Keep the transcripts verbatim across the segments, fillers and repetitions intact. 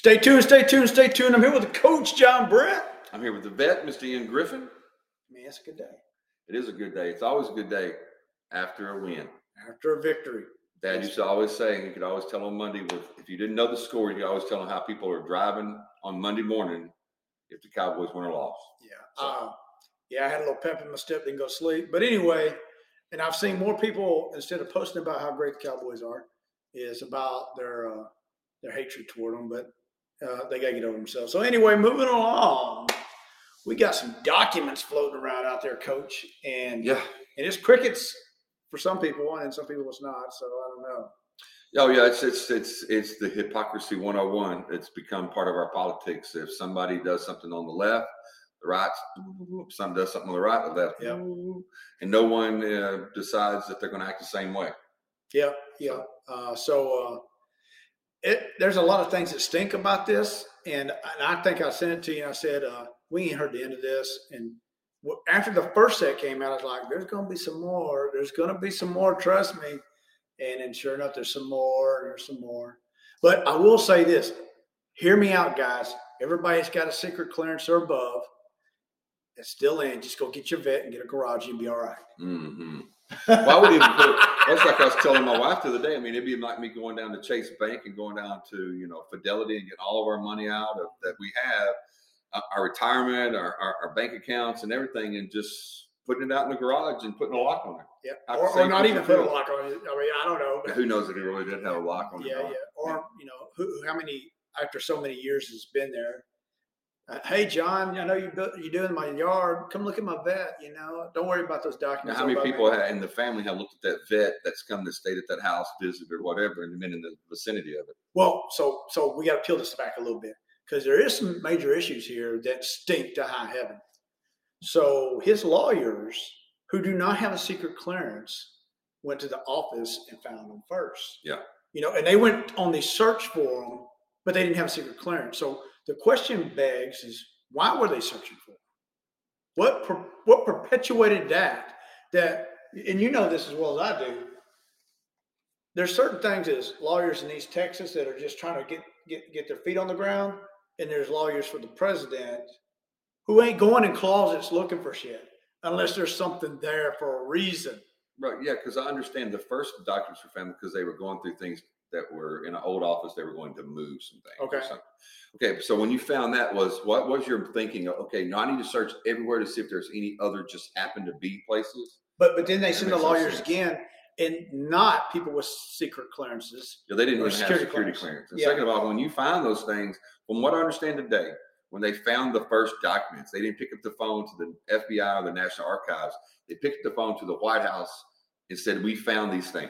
Stay tuned, stay tuned, stay tuned. I'm here with the coach, John Brent. I'm here with the vet, Mister Ian Griffin. Man, it's a good day. It is a good day. It's always a good day after a win. After a victory. Dad used to always say, and you could always tell on Monday, with if you didn't know the score, you could always tell them how people are driving on Monday morning if the Cowboys win or lost. Yeah. So. Uh, yeah, I had a little pep in my step, didn't go to sleep. But anyway, and I've seen more people, instead of posting about how great the Cowboys are, is about their uh, their hatred toward them. But uh, they got to get over themselves. So anyway, moving along, we got some documents floating around out there, Coach. And, yeah. and it's crickets for some people, and some people it's not. So I don't know. Oh yeah, it's it's it's it's the hypocrisy one oh one. It's become part of our politics. If somebody does something on the left, the right, some does something on the right, the left, yeah. and no one uh, decides that they're going to act the same way. Yeah, yeah. Uh, so uh, it, there's a lot of things that stink about this, and, and I think I sent it to you. And I said uh, we ain't heard the end of this, and w- after the first set came out, I was like, "There's going to be some more. There's going to be some more. Trust me." And then sure enough, there's some more. There's some more. But I will say this: hear me out, guys. Everybody's got a secret clearance or above. It's still in. Just go get your vet and get a garage. You'll be all right. Mm-hmm. Why would even put? That's like I was telling my wife the other day. I mean, it'd be like me going down to Chase Bank and going down to you know Fidelity and getting all of our money out of, that we have, uh, our retirement, our, our our bank accounts, and everything, and just putting it out in the garage and putting a lock on it. Yeah, or, or not even put a lock on it. I mean, I don't know. Who knows if it really did have a lock on it? Yeah, yeah. Or you know, who, how many after so many years it's been there. Uh, hey, John, I know you built, you're doing my yard. Come look at my vet. You know, don't worry about those documents. Now, how many people have, in the family have looked at that vet that's come to stayed at that house, visit or whatever, and been in the vicinity of it? Well, so so we got to peel this back a little bit because there is some major issues here that stink to high heaven. So his lawyers, who do not have a secret clearance, went to the office and found him first. Yeah. You know, and they went on the search for him, but they didn't have a secret clearance. So the question begs is, why were they searching for him? What per, what perpetuated that? That, and you know this as well as I do. There's certain things as lawyers in East Texas that are just trying to get, get, get their feet on the ground, and there's lawyers for the president who ain't going in closets looking for shit unless there's something there for a reason. Right, yeah, because I understand the first documents were found because they were going through things that were in an old office. They were going to move some things. Okay. Or something. Okay, so when you found that, was what was your thinking of, okay, now I need to search everywhere to see if there's any other just happen to be places? But but then they That send the makes no lawyers sense. again, and not people with secret clearances. Yeah, they didn't Or even have security security clearance. clearance. And Yeah. second of all, when you find those things, from what I understand today, when they found the first documents, they didn't pick up the phone to the F B I or the National Archives. They picked up the phone to the White House and said, "We found these things."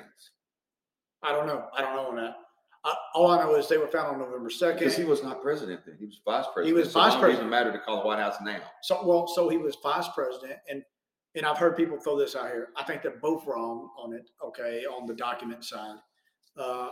I don't know. I don't know on that. I, all I know is they were found on November second. Because he was not president then; he was vice president. He was so vice it doesn't president. even matter to call the White House now. So well, so he was vice president, and and I've heard people throw this out here. I think they're both wrong on it. Okay, on the document side. Uh,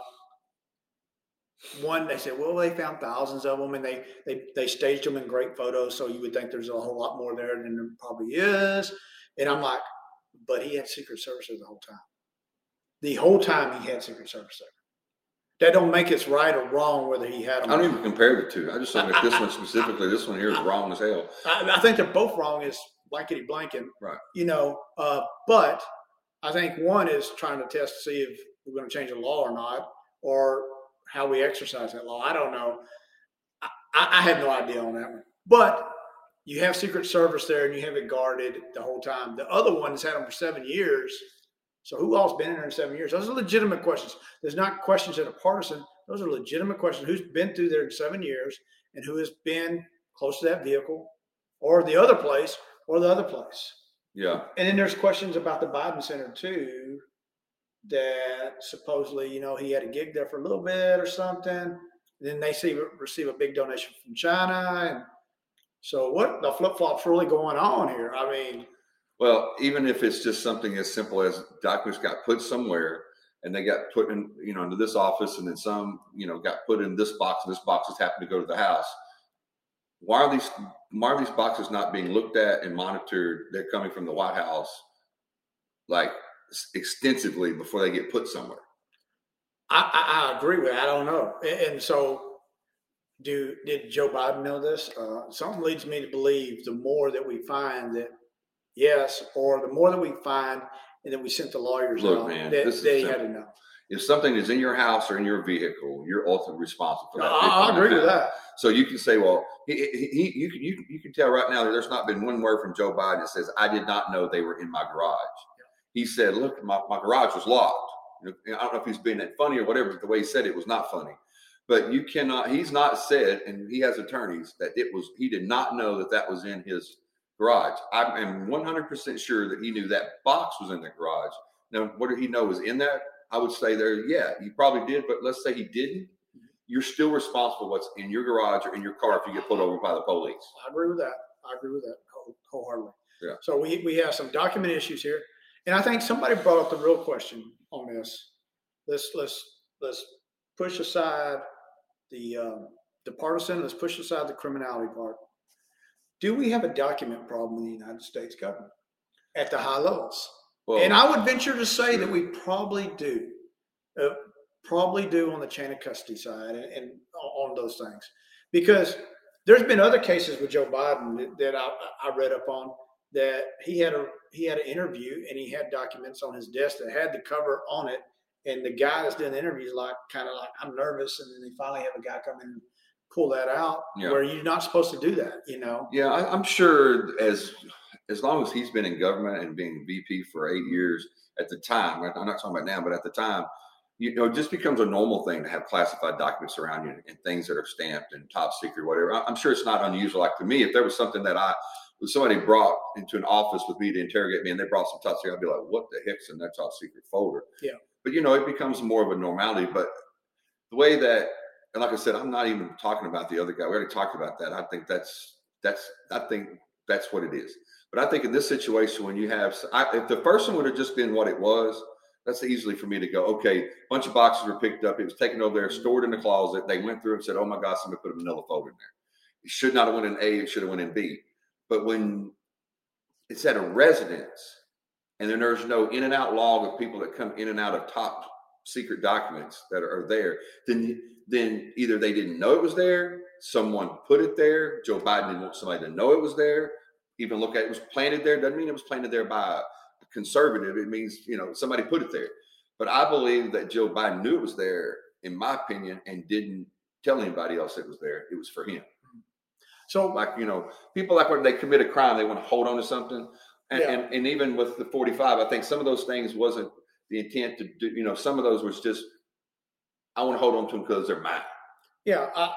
one, they said, well, they found thousands of them, and they they they staged them in great photos, so you would think there's a whole lot more there than there probably is. And I'm like, but he had Secret Service there the whole time. The whole time he had Secret Service there. That don't make it right or wrong whether he had them. I don't even compare the two. I just think this one specifically, this one here is wrong as hell. I, I think they're both wrong as blankety blanket. Right. You know, uh, but I think one is trying to test to see if we're going to change the law or not, or how we exercise that law. I don't know. I, I have no idea on that one. But you have Secret Service there and you have it guarded the whole time. The other one has had them for seven years. So who all's been in there in seven years? Those are legitimate questions. There's not questions that are partisan. Those are legitimate questions. Who's been through there in seven years and who has been close to that vehicle or the other place or the other place? Yeah. And then there's questions about the Biden Center too, that supposedly, you know, he had a gig there for a little bit or something. And then they see receive a big donation from China. And so what the flip-flop's really going on here? I mean, well, even if it's just something as simple as documents got put somewhere and they got put in, you know, into this office and then some, you know, got put in this box and this box has happened to go to the house. Why are these why are these boxes not being looked at and monitored? They're coming from the White House, like extensively before they get put somewhere. I, I, I agree with it. I don't know. And, and so do did Joe Biden know this? Uh, something leads me to believe the more that we find that yes, or the more that we find and then we sent the lawyers Look, out man, that this is they simple. had to know. If something is in your house or in your vehicle, you're ultimately responsible for that. I, I agree with that. So you can say, well, he, he, he, you, you, you can tell right now that there's not been one word from Joe Biden that says, I did not know they were in my garage. He said, look, my, my garage was locked. I don't know if he's being that funny or whatever, but the way he said it was not funny. But you cannot, he's not said, and he has attorneys, that it was, he did not know that that was in his garage. I am one hundred percent sure that he knew that box was in the garage. Now, what did he know was in that? I would say there, yeah, he probably did, but let's say he didn't. You're still responsible for what's in your garage or in your car if you get pulled over by the police. I agree with that. I agree with that wholeheartedly. Yeah. So we, we have some document issues here. And I think somebody brought up the real question on this. Let's let's let's push aside the um, the partisan. Let's push aside the criminality part. Do we have a document problem in the United States government at the high levels? Well, and I would venture to say that we probably do, uh, probably do on the chain of custody side and, and on those things, because there's been other cases with Joe Biden that, that I, I read up on that he had a he had an interview and he had documents on his desk that had the cover on it, and the guy that's doing the interview is like kind of like, I'm nervous, and then they finally have a guy come in and pull that out, yeah. where you're not supposed to do that, you know. Yeah, I, I'm sure as. As long as he's been in government and being V P for eight years at the time, I'm not talking about now, but at the time, you know, it just becomes a normal thing to have classified documents around you and things that are stamped and top secret, whatever. I'm sure it's not unusual. Like to me, if there was something that I, if somebody brought into an office with me to interrogate me and they brought some top secret, I'd be like, what the heck's in that top secret folder? Yeah. But, you know, it becomes more of a normality. But the way that, and like I said, I'm not even talking about the other guy. We already talked about that. I think that's, that's, I think that's what it is. But I think in this situation, when you have, I, if the first one would have just been what it was, that's easily for me to go, okay, a bunch of boxes were picked up. It was taken over there, stored in the closet. They went through and said, oh my God, somebody put a manila folder in there. It should not have went in A, it should have went in B. But when it's at a residence and then there's no in and out log of people that come in and out of top secret documents that are there, then, then either they didn't know it was there, someone put it there, Joe Biden didn't want somebody to know it was there, even look at it, it was planted there. Doesn't mean it was planted there by a conservative. It means, you know, somebody put it there. But I believe that Joe Biden knew it was there, in my opinion, and didn't tell anybody else it was there. It was for him. So, like, you know, people like when they commit a crime, they want to hold on to something. And, yeah. and, and even with the forty-five, I think some of those things wasn't the intent to do, you know, some of those was just, I want to hold on to them because they're mine. Yeah. I,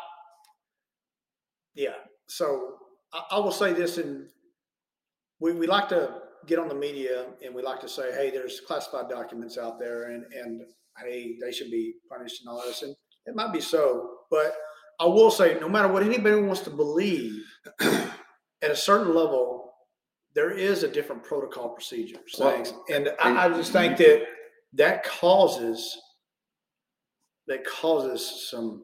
yeah. So I, I will say this in, We we like to get on the media and we like to say, hey, there's classified documents out there and, and hey, they should be punished and all this. And it might be so, but I will say no matter what anybody wants to believe, at a certain level, there is a different protocol procedure. Well, and I, I just think that that causes, that causes some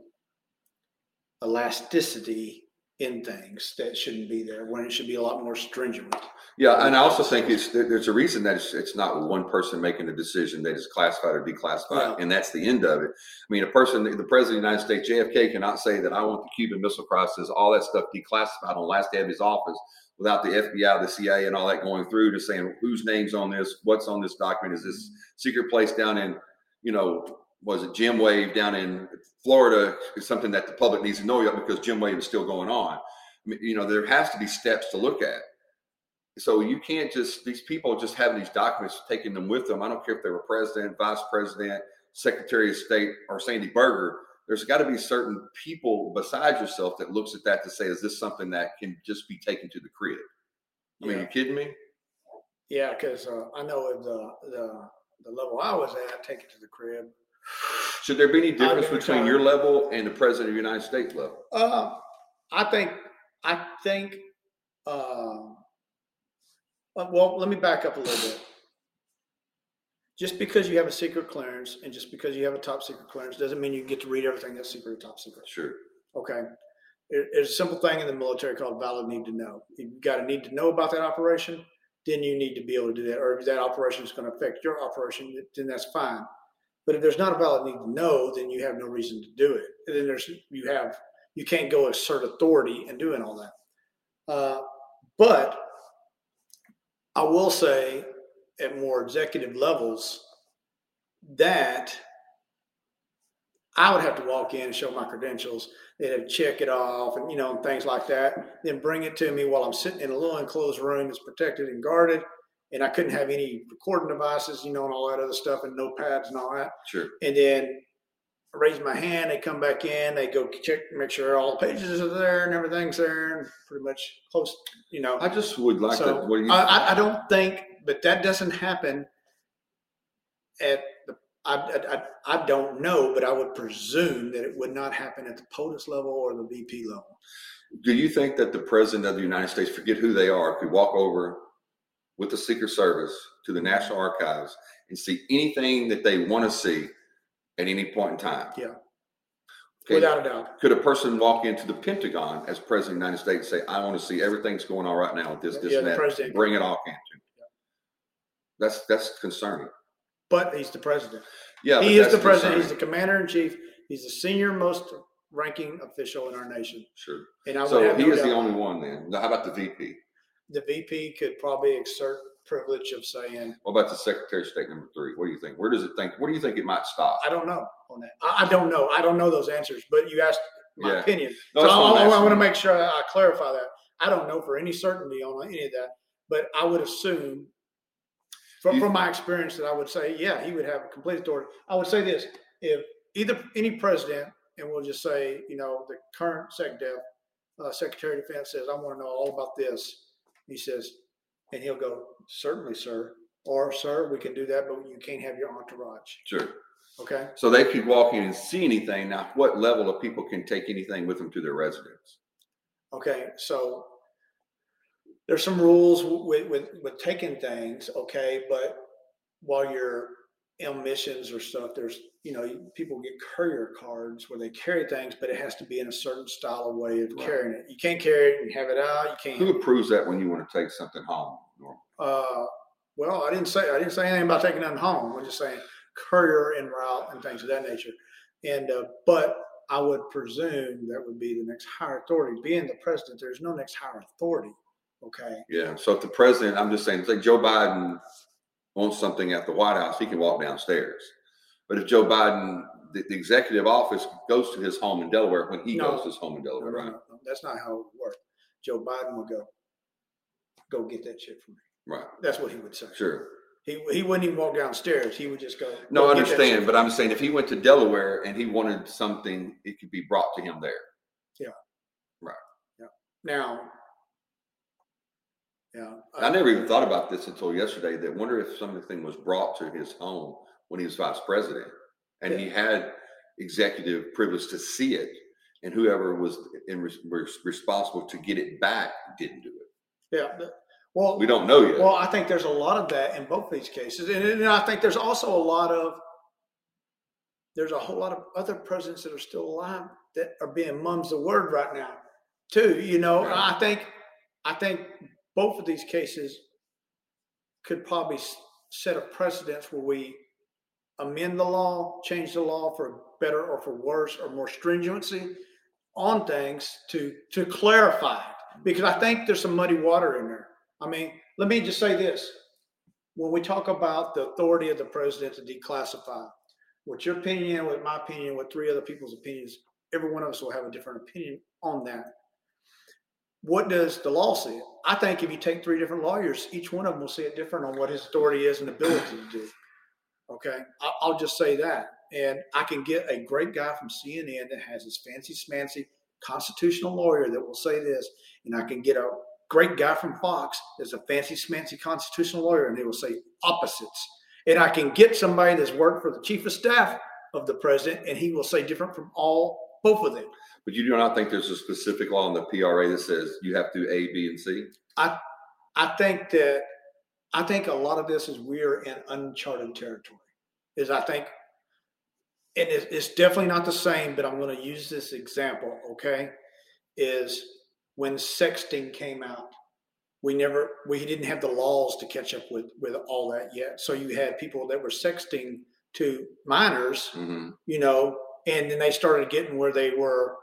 elasticity in things that shouldn't be there when it should be a lot more stringent. Yeah, and I also think it's there's a reason that it's, it's not one person making a decision that is classified or declassified, yeah. and that's the end of it. I mean, a person, the president of the United States, J F K, cannot say that I want the Cuban Missile Crisis, all that stuff declassified on the last day of his office without the F B I, the C I A, and all that going through to saying whose name's on this, what's on this document, is this secret place down in, you know, was it Jim Wave down in Florida is something that the public needs to know yet because Jim Wave is still going on. I mean, you know, there has to be steps to look at. So you can't just, these people just having these documents, taking them with them. I don't care if they were president, vice president, secretary of state, or Sandy Berger. There's got to be certain people besides yourself that looks at that to say, is this something that can just be taken to the crib? I mean, yeah. Are you kidding me? Yeah, because uh, I know at the, the the level I was at, take it to the crib. Should there be any difference between your level and the president of the United States level? Uh, I think, I think, uh, well, let me back up a little bit. Just because you have a secret clearance and just because you have a top secret clearance doesn't mean you get to read everything that's secret or top secret. Sure. Okay. There's a simple thing in the military called valid need to know. You've got to need to know about that operation, then you need to be able to do that. Or if that operation is going to affect your operation, then that's fine. But if there's not a valid need to know, then you have no reason to do it. And then there's you have You can't go assert authority and doing all that. Uh, but I will say at more executive levels that I would have to walk in and show my credentials. They'd have to check it off and, you know, and things like that. Then bring it to me while I'm sitting in a little enclosed room that's protected and guarded. And I couldn't have any recording devices, you know, and all that other stuff and notepads and all that. Sure. And then I raise my hand, they come back in, they go check, make sure all the pages are there and everything's there and pretty much close, you know. I just would like so to. What do you, I, I don't think, but that doesn't happen at the, I, I, I don't know, but I would presume that it would not happen at the POTUS level or the V P level. Do you think that the president of the United States, forget who they are, could walk over with the Secret Service to the National Archives and see anything that they want to see at any point in time? Yeah. Okay. Without a doubt. Could a person walk into the Pentagon as president of the United States and say, I want to see everything that's going on right now with this, this, Yeah, and the that. president. Bring it all into me. Yeah. That's that's concerning. But he's the president. Yeah, he but is the that's president. concerning. He's the commander in chief. He's the senior most ranking official in our nation. Sure. And I would So have he no is doubt the only one then. Now, how about the V P? The V P could probably exert privilege of saying, What about the Secretary of State number three? What do you think? Where does it think? Where do you think it might stop? I don't know on that. I, I don't know. I don't know those answers, but you asked my Yeah. opinion. No, so that's I, what I'm I, I asking want to you. make sure I clarify that. I don't know for any certainty on any of that, but I would assume from, You- from my experience that I would say, yeah, he would have complete authority. I would say this, if either any president, and we'll just say, you know, the current SecDef, uh, Secretary of Defense says, I want to know all about this. He says, and he'll go, certainly, sir. Or, sir, we can do that, but you can't have your entourage. Sure. Okay? So they could walk in and see anything. Now, what level of people can take anything with them to their residence? Okay, so there's some rules with, with, with taking things, okay, but while you're on missions or stuff, there's, you know, people get courier cards where they carry things, but it has to be in a certain style of way of Right. carrying it. You can't carry it and have it out. You can't. Who approves that when you want to take something home? Norm? Uh, well, I didn't say I didn't say anything about taking them home. I'm just saying courier en route and things of that nature. And uh, but I would presume that would be the next higher authority. Being the president, there's no next higher authority. Okay. Yeah. So if the president, I'm just saying, it's like Joe Biden wants something at the White House, he can walk downstairs. But if Joe Biden, the, the executive office goes to his home in Delaware when he No. goes to his home in No, Delaware, no, right? no, no. That's not how it would work. Joe Biden would go, go get that shit for me. Right. That's what he would say. Sure. He he wouldn't even walk downstairs. He would just go. No, go I get that shit understand, for but me. I'm saying if he went to Delaware and he wanted something, it could be brought to him there. Now, yeah. I never even thought about this until yesterday. That wonder if something was brought to his home when he was vice president, and he had executive privilege to see it, and whoever was in, was responsible to get it back didn't do it. Yeah. but- Well, We don't know yet. Well, I think there's a lot of that in both these cases, and, and I think there's also a lot of there's a whole lot of other presidents that are still alive that are being mums the word right now, too. You know, Right. I think I think both of these cases could probably s- set a precedence where we amend the law, change the law for better or for worse or more stringency on things to to clarify it, because I think there's some muddy water in there. I mean, let me just say this. When we talk about the authority of the president to declassify, what your opinion, what my opinion, what three other people's opinions, every one of us will have a different opinion on that. What does the law say? I think if you take three different lawyers, each one of them will see it different on what his authority is and ability to do. Okay, I- I'll just say that. And I can get a great guy from C N N that has his fancy smancy constitutional lawyer that will say this, and I can get a great guy from Fox that's a fancy smancy constitutional lawyer, and they will say opposites. And I can get somebody that's worked for the chief of staff of the president, and he will say different from all both of them. But you do not think there's a specific law in the P R A that says you have to do A, B, and C? I I think that I think a lot of this is we're in uncharted territory. Is I think, and it's, it's definitely not the same, but I'm going to use this example. Okay, is when sexting came out, we never we didn't have the laws to catch up with with all that yet. So you had people that were sexting to minors, Mm-hmm. you know, and then they started getting where they were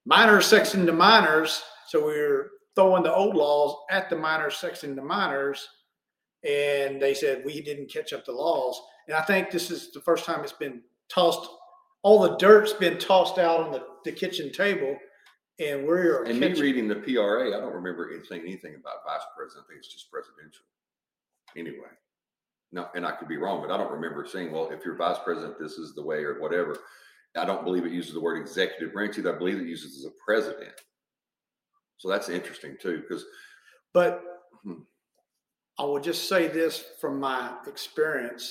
minors sexing the minors. So we were throwing the old laws at the minors sexing the minors. And they said we didn't catch up the laws. And I think this is the first time it's been tossed. All the dirt's been tossed out on the, the kitchen table. And we're and me reading the P R A, I don't remember saying anything about vice president. I think it's just presidential. Anyway, no, and I could be wrong, but I don't remember saying, well, if you're vice president, this is the way or whatever. I don't believe it uses the word executive branch either. I believe it uses as a president. So that's interesting too, because. But hmm. I will just say this from my experience,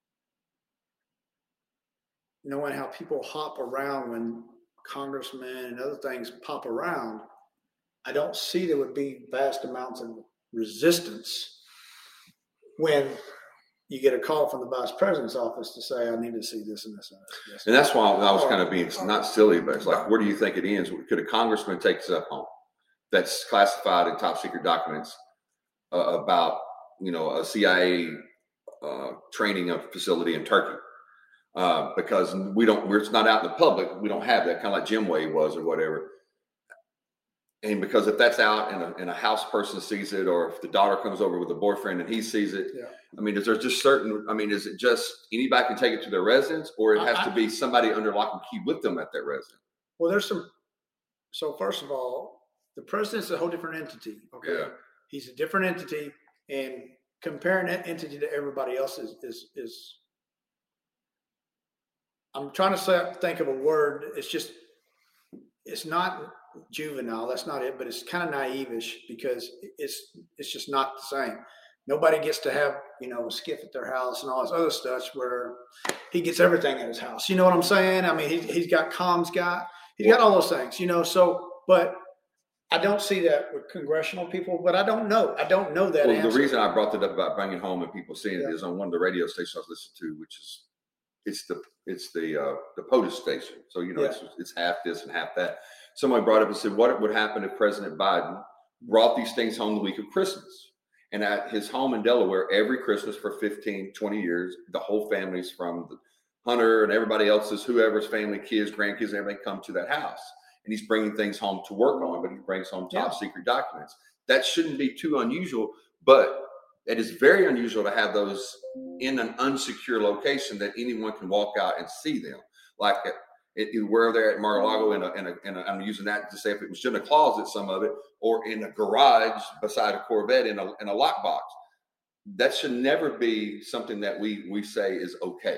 knowing how people hop around when congressmen and other things pop around, I don't see there would be vast amounts of resistance when you get a call from the vice president's office to say, I need to see this and this and this. And that's why I was kind of being not silly, but it's like, where do you think it ends? Could a congressman take this up home that's classified in top secret documents uh, about, you know, a C I A uh, training of facility in Turkey? Uh, because we don't, we're, it's not out in the public. We don't have that, kind of like Jim Wade was or whatever. And because if that's out and a, and a house person sees it, or if the daughter comes over with a boyfriend and he sees it, yeah. I mean, is there just certain, I mean, is it just anybody can take it to their residence, or it has I, to be somebody under lock and key with them at their residence? Well, there's some, so first of all, the president's a whole different entity. Okay. Yeah. He's a different entity, and comparing that entity to everybody else is, is, is I'm trying to say, think of a word. It's just, it's not juvenile. That's not it, but it's kind of naive-ish because it's, it's just not the same. Nobody gets to have, you know, a skiff at their house and all this other stuff where he gets everything at his house. You know what I'm saying? I mean, he, he's got comms guy. He's got all those things, you know, so, but I don't see that with congressional people, but I don't know. I don't know that Well, answer. The reason I brought it up about bringing home and people seeing yeah. it is on one of the radio stations I was listening to, which is, it's the, it's the, uh, the POTUS station. So, you know, yeah. it's, it's half this and half that. Somebody brought up and said, what would happen if President Biden brought these things home the week of Christmas? And at his home in Delaware, every Christmas for fifteen, twenty years, the whole families from the Hunter and everybody else's, whoever's family, kids, grandkids, everything come to that house. And he's bringing things home to work on, but he brings home top yeah. secret documents. That shouldn't be too unusual, but it is very unusual to have those in an unsecure location that anyone can walk out and see them. Like it, it, where they're at Mar-a-Lago, in a, in a, in a, I'm using that to say if it was in a closet, some of it, or in a garage beside a Corvette in a, in a lockbox. That should never be something that we, we say is okay.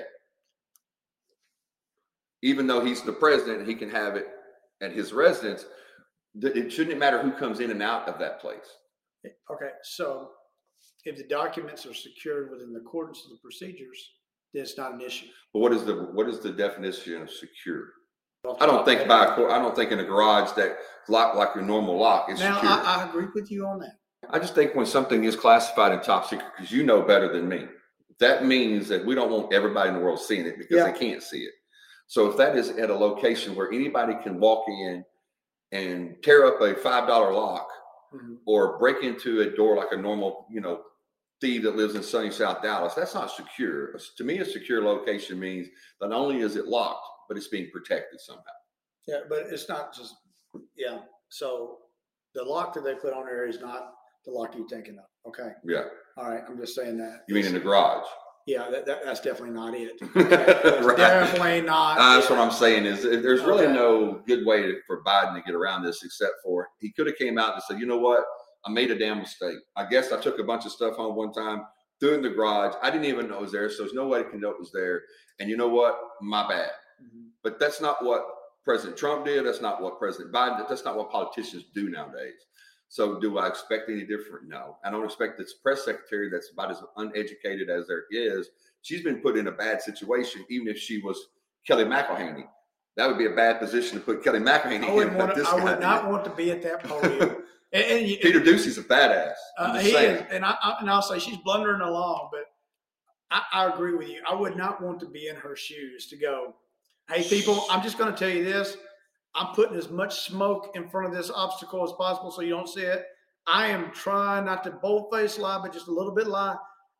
Even though he's the president, he can have it at his residence. It shouldn't matter who comes in and out of that place. Okay, so if the documents are secured within the accordance of the procedures, then it's not an issue. But what is the what is the definition of secure? I don't think by a, I don't think in a garage that lock like your normal lock is now, secure. I, I agree with you on that. I just think when something is classified in top secret, because you know better than me, that means that we don't want everybody in the world seeing it because yeah. they can't see it. So if that is at a location where anybody can walk in and tear up a five dollar lock mm-hmm. or break into a door like a normal, you know, thief that lives in sunny South Dallas, that's not secure. To me, a secure location means not only is it locked, but it's being protected somehow. Yeah, but it's not just, yeah. So the lock that they put on there is not the lock you're thinking of. Okay. Yeah. All right. I'm just saying that. You mean in the garage? Yeah, that, that, that's definitely not it. Okay. Right. Definitely not. Uh, that's what I'm saying is there's really okay. no good way to, for Biden to get around this except for he could have came out and said, you know what? I made a damn mistake. I guess I took a bunch of stuff home one time, threw it in the garage. I didn't even know it was there. So there's no way to know it was there. And you know what? My bad. Mm-hmm. But that's not what President Trump did. That's not what President Biden did. That's not what politicians do nowadays. So do I expect any different? No. I don't expect this press secretary that's about as uneducated as there is. She's been put in a bad situation, even if she was Kelly McElhaney. That would be a bad position to put Kelly McElhaney I in. Want to, I would not did. want to be at that podium. and, and you, Peter Ducey's a badass. Uh, he saying. is, and, I, I, and I'll say she's blundering along, but I, I agree with you. I would not want to be in her shoes to go, hey, people, I'm just going to tell you this. I'm putting as much smoke in front of this obstacle as possible so you don't see it. I am trying not to bold-face lie, but just a little bit lie.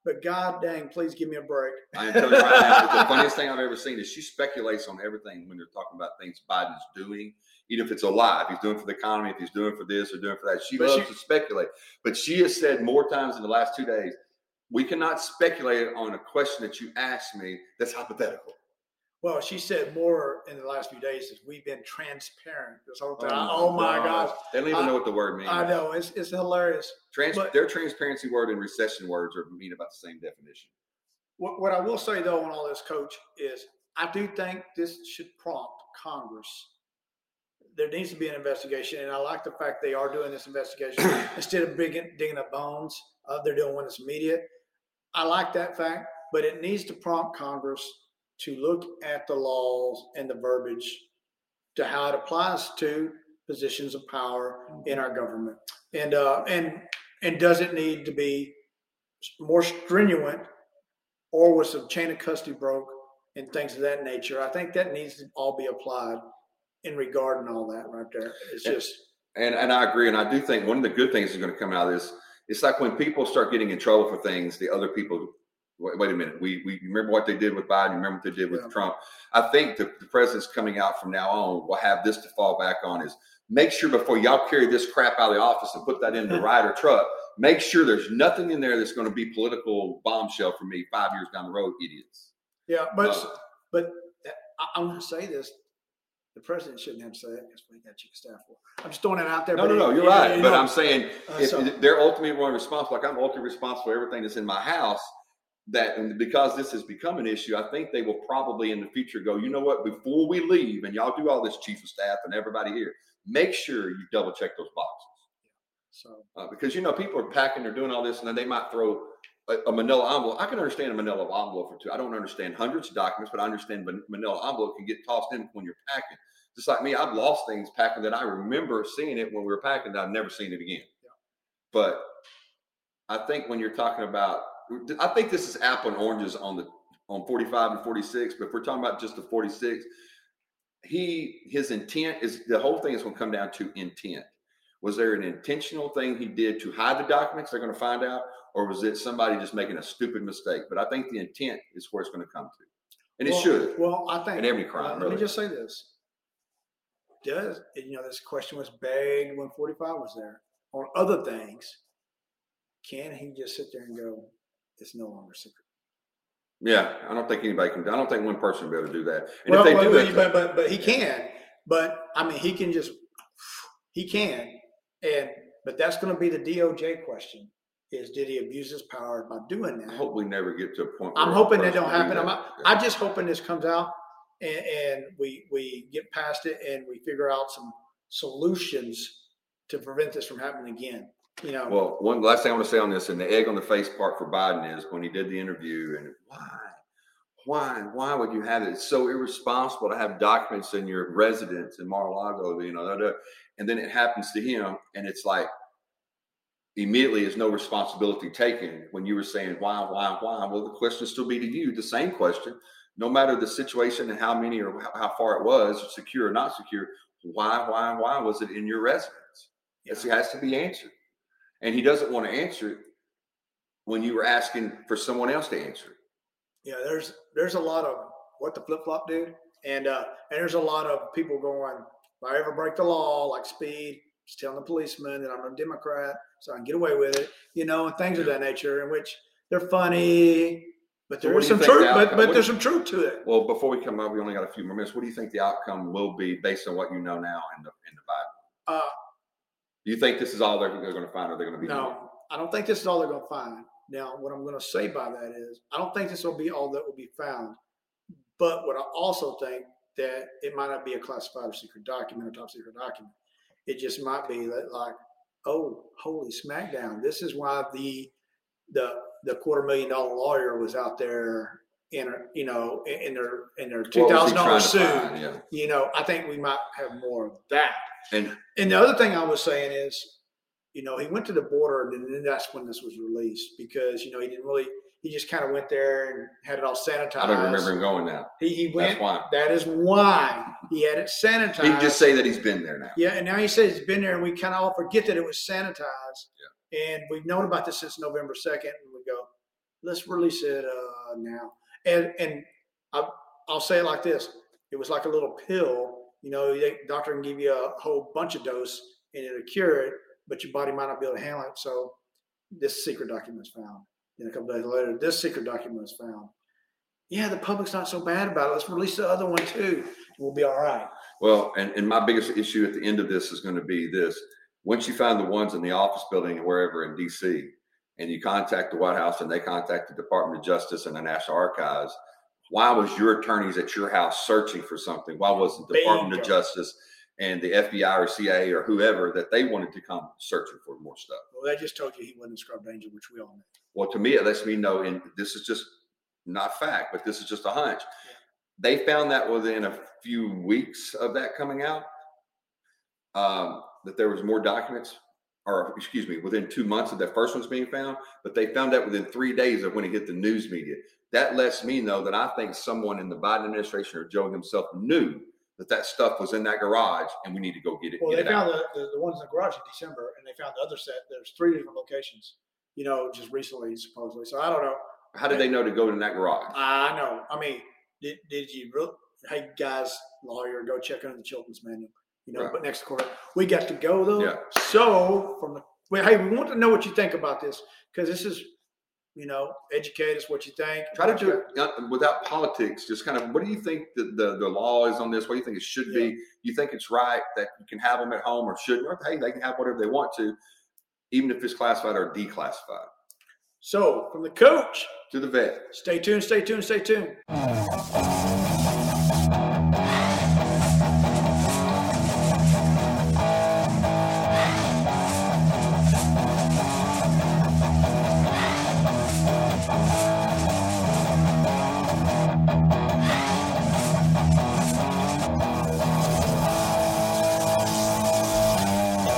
but God dang, please give me a break. I am telling you right now, the funniest thing I've ever seen is she speculates on everything when they're talking about things Biden's doing, even if it's a lie. If he's doing for the economy, if he's doing for this or doing for that, she But loves she- to speculate. But she has said more times in the last two days, we cannot speculate on a question that you asked me that's hypothetical. Well, she said more in the last few days is we've been transparent this whole time. Oh Oh my my gosh. They don't even I- know what the word means. I know. It's it's hilarious. Trans- but- their transparency word and recession words are mean about the same definition. What, what I will say, though, on all this, Coach, is I do think this should prompt Congress. There needs to be an investigation, and I like the fact they are doing this investigation instead of digging, digging up bones. Uh, they're doing one that's immediate. I like that fact, but it needs to prompt Congress to look at the laws and the verbiage to how it applies to positions of power in our government, and uh, and and does it need to be more stringent, or was the chain of custody broke and things of that nature? I think that needs to all be applied in regard and all that right there. It's just and and I agree, and I do think one of the good things is going to come out of this. It's like when people start getting in trouble for things, the other people. Wait, wait a minute. We we remember what they did with Biden. Remember what they did with Yeah. Trump. I think the, the president's coming out from now on will have this to fall back on: is make sure before y'all carry this crap out of the office and put that in the Ryder truck, make sure there's nothing in there that's going to be political bombshell for me five years down the road, idiots. yeah, but Uh, but I, I want to say this: the president shouldn't have to say that because we got chief of staff for. I'm just throwing it out there. No, but no, no, it- you're it- right. you But know, I'm saying uh, if so- they're ultimately one responsible, like I'm ultimately responsible for everything that's in my house, that and because this has become an issue, I think they will probably in the future go, you know what, before we leave and y'all do all this, chief of staff and everybody here, make sure you double check those boxes. so Uh, because, you know, people are packing, they're doing all this, and then they might throw a, a manila envelope. I can understand a manila envelope or two. I don't understand hundreds of documents, but I understand a manila envelope can get tossed in when you're packing. Just like me, I've lost things packing that I remember seeing it when we were packing that I've never seen it again. Yeah. But I think when you're talking about, I think this is apple and oranges on the on forty-five and forty-six, but if we're talking about just the forty-six, he his intent is the whole thing is going to come down to intent. Was there an intentional thing he did to hide the documents they're going to find out, or was it somebody just making a stupid mistake? But I think the intent is where it's going to come to, and well, it should. Well, I think in every crime, uh, let really. me just say this: does you know this question was begged when forty-five was there on other things? Can he just sit there and go, "It's no longer secret"? Yeah, I don't think anybody can. I don't think one person will be able to do that. And Well, if they well, do but, it, but but but he can. But I mean, he can just he can, and but that's going to be the D O J question: is did he abuse his power by doing I that? hope we never get to a point. I'm where hoping a that don't person will do happen. I'm that. I just hoping this comes out and, and we we get past it and we figure out some solutions to prevent this from happening again. You know, Well, one last thing I want to say on this, and the egg on the face part for Biden is when he did the interview, and why, why, why would you have it? It's so irresponsible to have documents in your residence in Mar-a-Lago, you know, da, da. And then it happens to him, and it's like immediately is no responsibility taken when you were saying why, why, why. Well, the question still be to you, the same question, no matter the situation and how many or how, how far it was, secure or not secure. Why, why, why was it in your residence? Yeah. It has to be answered. And he doesn't want to answer it when you were asking for someone else to answer it. yeah, there's there's a lot of what the flip flop did, and uh, and there's a lot of people going, if I ever break the law, like speed, just telling the policeman that I'm a Democrat, so I can get away with it, you know, and things of that nature, in which they're funny, but So there what is do you some think truth, the but outcome- but what there's do some truth to it. Well, before we come up, we only got a few more minutes. What do you think the outcome will be based on what you know now in the in the Bible? Uh, Do you think this is all they're, they're going to find, or they're going to be? No, I don't think this is all they're going to find. Now, what I'm going to say by that is, I don't think this will be all that will be found. But what I also think that it might not be a classified or secret document or top secret document. It just might be that, like, oh, holy smackdown! This is why the the the quarter million dollar lawyer was out there in a, you know in their in their two What was he thousand dollar trying to suit. find? Yeah. You know, I think we might have more of that. And And the other thing I was saying is, you know, he went to the border, and then that's when this was released because, you know, he didn't really, he just kind of went there and had it all sanitized. I don't remember him going now. He, he went, That's why. that is why he had it sanitized. He can just say that he's been there now. Yeah, and now he says he's been there, and we kind of all forget that it was sanitized. Yeah. And we've known about this since November second, and we go, let's release it uh, now. And and I, I'll say it like this: it was like a little pill. You know, the doctor can give you a whole bunch of dose and it'll cure it, but your body might not be able to handle it. So this secret document was found. Then a couple days later, this secret document was found. Yeah, the public's not so bad about it. Let's release the other one too. We'll be all right. Well, and, and my biggest issue at the end of this is going to be this. Once you find the ones in the office building and wherever in D C, and you contact the White House and they contact the Department of Justice and the National Archives, why was your attorneys at your house searching for something? Why was the Department Bingo. of Justice and the F B I or C I A or whoever that they wanted to come searching for more stuff? Well, they just told you he wasn't a scrub danger, which we all know. Well, to me, it lets me know, and this is just not fact, but this is just a hunch. Yeah. They found that within a few weeks of that coming out, um, that there was more documents, or excuse me, within two months of that first one's being found, but they found that within three days of when it hit the news media. That lets me know that I think someone in the Biden administration or Joe himself knew that that stuff was in that garage and we need to go get it. Well, get they it found out. the, the, the ones in the garage in December, and they found the other set. There's three different locations, you know, just recently, supposedly. So I don't know. How did they know to go in that garage? I know. I mean, did, did you really? Hey, guys, lawyer, go check under the children's manual. You know, Right. but next quarter, we got to go though. Yeah. So from the, well, hey, we want to know what you think about this, because this is, you know, educate us what you think. Try to do it uh, without politics. Just kind of, what do you think the, the, the law is on this? What do you think it should Yeah. be? You think it's right that you can have them at home or shouldn't? Or, hey, they can have whatever they want to, even if it's classified or declassified. So from the coach To the vet. stay tuned, stay tuned, stay tuned.